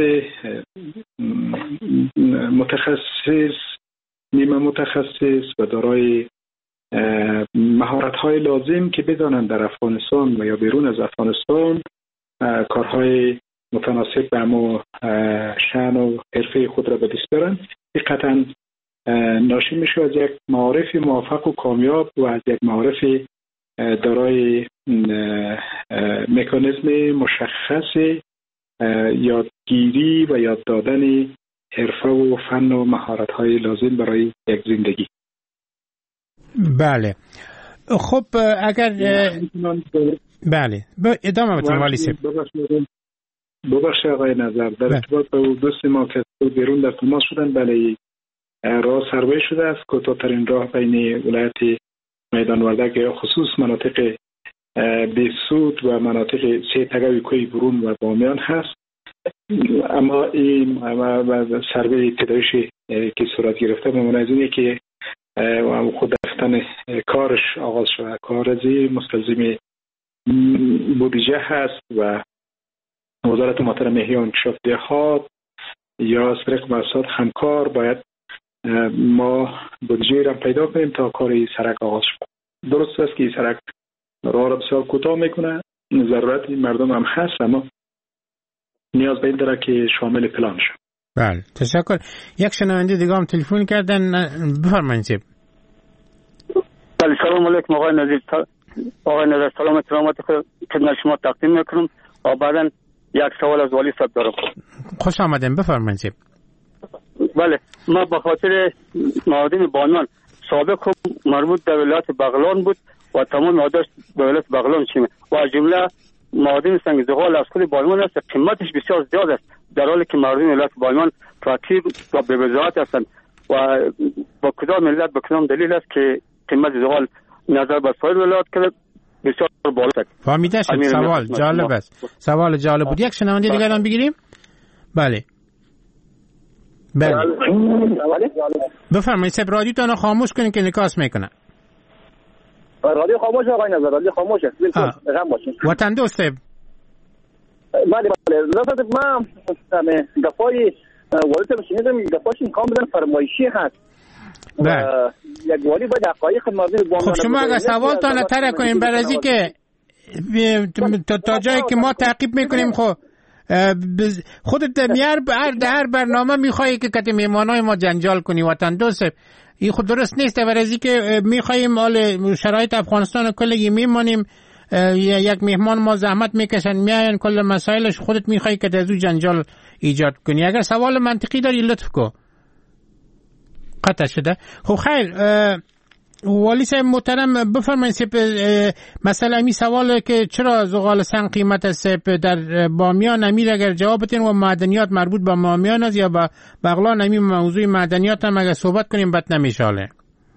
متخصص، نیمه متخصص و دارای مهارت‌های لازم که بدانند در افغانستان و یا بیرون از افغانستان کارهای متناسب به همو شأن و حرفه خود را به دست برند. حقیقتاً ناشی میشه از یک معارف موفق و کامیاب و از یک معارف دارای مکانیزم مشخص یادگیری و یاد دادن حرفه و فن و مهارت‌های لازم برای یک زندگی. بله. خب اگر بله ادامه بدید والی صاحب. ببخشید آقای نظر، در ارتباط با دوست ما که بیرون در تماس شدن، بله راه سروی شده است. کوتاه‌ترین راه بین ولایت میدان وردک یا خصوص مناطق بیسود و مناطق سه تگاوی کوی برون و بامیان هست. اما این سروی ابتداییش که صورت گرفته به از اینه که خود رفتن کارش آغاز شده. کار ازی مستلزم بودجه هست و وزارت محترم احیاء و انکشاف دهات یا از طریق مؤسسات همکار باید ما بودجه را پیدا کنیم تا کار این سرک آغاز شد. درست است که این سرک راه را بسیار کوتاه میکنه، ضرورت مردم هم هست، اما نیاز به این داره که شامل پلان شد. بله تشکر. یک شنونده دیگه هم تلفن کردن، بفرمایید. بله سلام علیکم آقای نظیر. آقای نظیر سلام احترامات خدمت شما تقدیم میکنم و بعداً یک سوال از والی صاحب دارم. خوش آمدین، بفرمایید. بله ما به خاطر معادن بامیان سابق مربوط به ولایت بغلان بود و تمام معادنش به ولایت بغلان چیمه و از جمله معادن سنگ زغال از خود بامیان است. قیمتش بسیار زیاد است در حالی که مردم ولایت بامیان فقیر و به وضاحت هستند و با کدام ملت به کدام دلیل است که قیمت زغال نظر به سایر ولایات کرد بسیار بالا است. فهمیده شد. سوال جالب است. سوال جالب بود. یک شنونده دیگر هم بگیریم. بله بله بفرمایید. سب رادیوتون رو خاموش کنید که نکاس میکنه. رادیو خاموش آقای نظر، رادیو خاموشه. بالکل رقم باشین. وطن دوست. بله بله لطفاً ما دفعی ولی شنیدم دفعش کام بدن فرمایشی هست. بله. یک والی باید حقایق مردم بامیان. خب شما اگه سوالتان تر کنیم برای از اینکه تا جایی که ما تعقیب میکنیم خب خودت میار در هر برنامه میخوایی که کتی میمانای ما جنجال کنی. وطن دوست این خود درست نیست. برای از اینکه میخواییم حال شرایط افغانستان کلی میمانیم، یک مهمان ما زحمت میکشن میاین کل مسائلش خودت میخوایی که از او جنجال ایجاد کنی. اگر سوال منطقی داری لطف کو. قطع شده. خب خیر والی صاحب محترم بفرمایید. مثلا این سوال که چرا زغال سنگ قیمت است در بامیان، امیر اگر جواب بدین و معدنیات مربوط به بامیان است یا به بغلان، همین موضوع معدنیات هم اگر صحبت کنیم بد نمیشاله.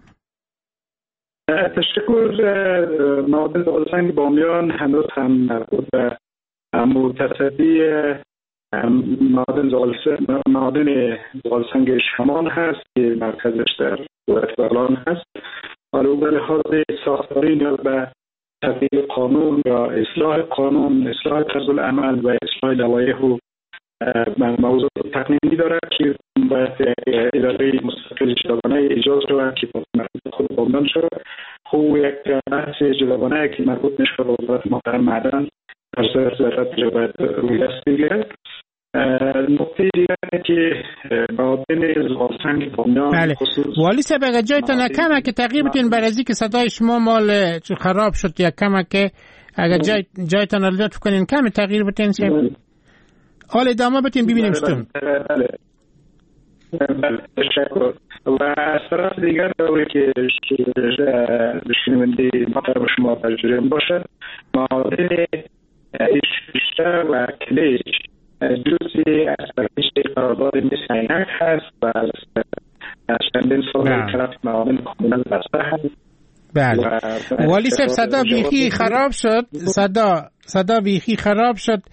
تشکر. معادن زغال سنگ بامیان هنوز هم مربوط به متصدی معادن زغال معادن زغال سنگ شمال هست که مرکزش در ولایت بغلان هست. حالا به لحاظ ساختاری نیاز به تغییر قانون یا اصلاح قانون، اصلاح طرز العمل و اصلاح لوایح و موضوع تقنینی داره که باید اداره مستقل جداگانه ایجاد شود که مربوط خود بامیان شود. خب یک بحث جداگانه که مربوط میشه به وزارت محترم معدن در ضرورت باید روی دست بگیرد. نقطه دیگه که معادن زغال سنگ بامیان بله. والی صاحب اگر جایتان کمه که تغییر بتین برای از که صدای شما مال خراب شد یا کمه که اگر جای جایتان لطف کنین کم تغییر بتین صاحب حال ادامه بتین ببینیم شتون. بله بله تشکر. و از طرف دیگر دوری که شنونده محترم شما تجربه باشد، معادن اشکشته و کلیش جزئی از بخش قرارداد مثل عینک هست و از چندین سال طرف معادن کاملا بسته هست. بله والی صاحب صدا بیخی خراب شد. صدا صدا بیخی خراب شد.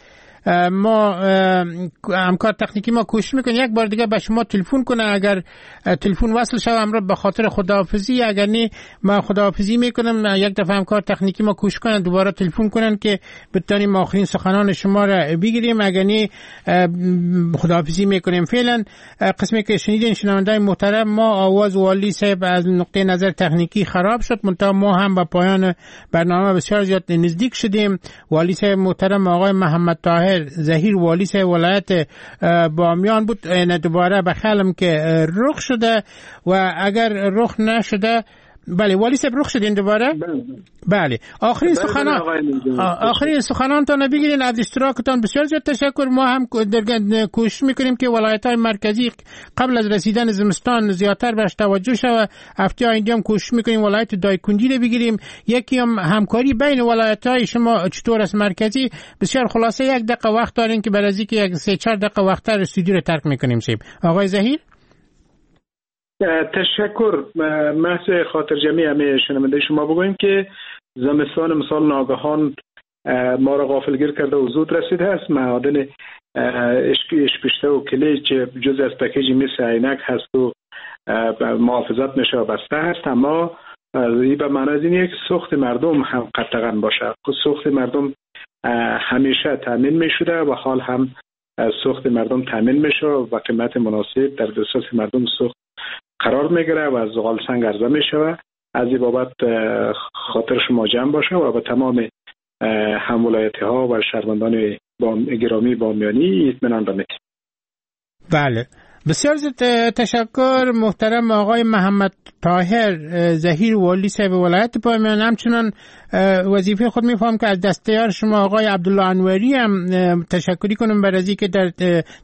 ما همکار تکنیکی ما کوشش میکنه یک بار دیگه به شما تلفن کنه، اگر تلفن وصل شود امروز به خاطر خداحافظی، اگر نه ما خداحافظی میکنم. یک دفعه همکار تکنیکی ما کوشش کنن دوباره تلفن کنن که بتونیم آخرین سخنان شما را بگیریم، اگر نه خداحافظی میکنیم. فعلا قسمی که شنیدین شنوندای محترم، ما آواز والی صاحب از نقطه نظر تکنیکی خراب شد، منتها ما هم به پایان برنامه بسیار زیاد نزدیک شدیم. والی صاحب محترم آقای محمد طاهر ظهیر، والی صاحب ولایت بامیان بود، دوباره به خیالم که رخ شده و اگر رخ نشده، بله والی صاحب رخ شدین دوباره؟ بله. آخرین سخنان آخرین سخنانتان بگیرین. از اشتراکتان بسیار زیاد تشکر. ما هم در کوشش میکنیم که ولایت‌های مرکزی قبل از رسیدن زمستان زیادتر بهش توجه شود. هفته آینده هم کوشش میکنیم ولایت دایکنډي رو بگیریم. یکی هم همکاری بین ولایت‌های شما چطور است مرکزی. بسیار خلاصه یک دقیقه وقت دارین که برای اینکه یک سه چهار دقیقه وقت‌تر استودیو رو ترک میکنیم. سیب آقای ظهیر. تشکر. محض خاطر جمعی همه شنونده شما بگویم که زمستان مثال ناگهان ما را غافلگیر کرده و زود رسیده است. معادن اشپشته و کلیج جز از پکیجی مثل عینک هست و محافظت میشه و بسته هست، اما این به معنی از این یک سوخت مردم هم قطعاً باشه. سوخت مردم همیشه تامین میشده و حال هم سوخت مردم تامین میشه و قیمت مناسب در دسترس مردم سوخت قرار میگیره و از زغال سنگ عرضه میشه. از این بابت خاطر شما جمع باشه و به تمام هم ولایتی ها و شهروندان گرامی بامیانی اطمینان بدید. بله بسیار تشکر محترم آقای محمد طاهر ظهیر والی صاحب ولایت بامیان. همچنان وظیفه خود میفهم که از دستیار شما آقای عبدالله انوری هم تشکری کنم برای از اینکه در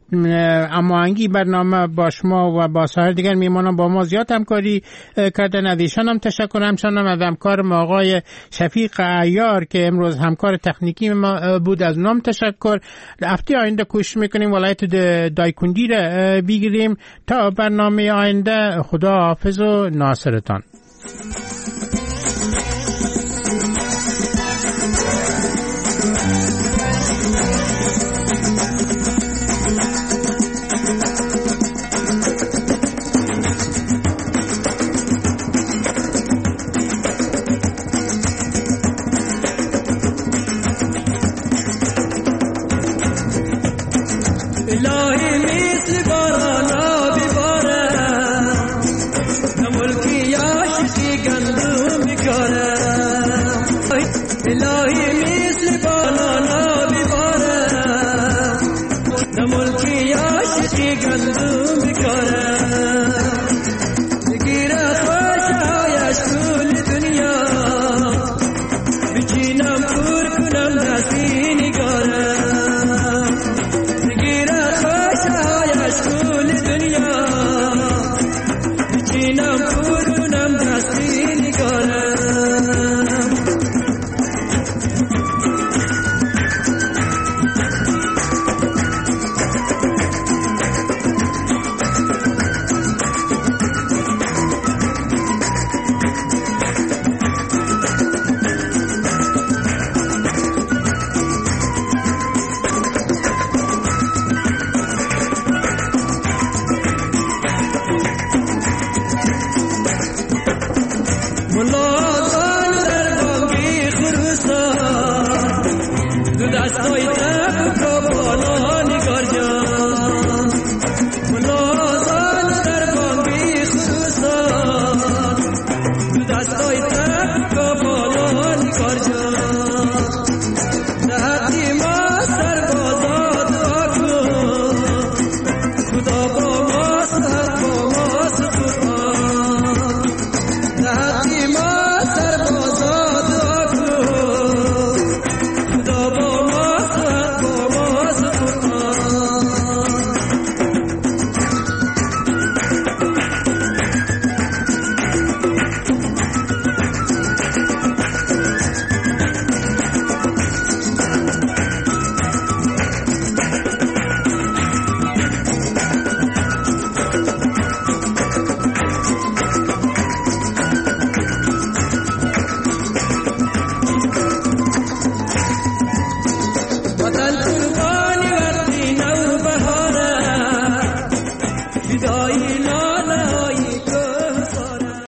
هماهنگی برنامه با شما و با سایر دیگر میمانان با ما زیاد همکاری کردن. از ایشان هم تشکر. همچنان از همکارم آقای شفیق عیار که امروز همکار تکنیکی ما بود، از نام تشکر. هفته آینده کوشش میکنیم ولایت دایکنډي را بگیریم. تا برنامه آینده خدا حافظ و ناصرتان. Estoy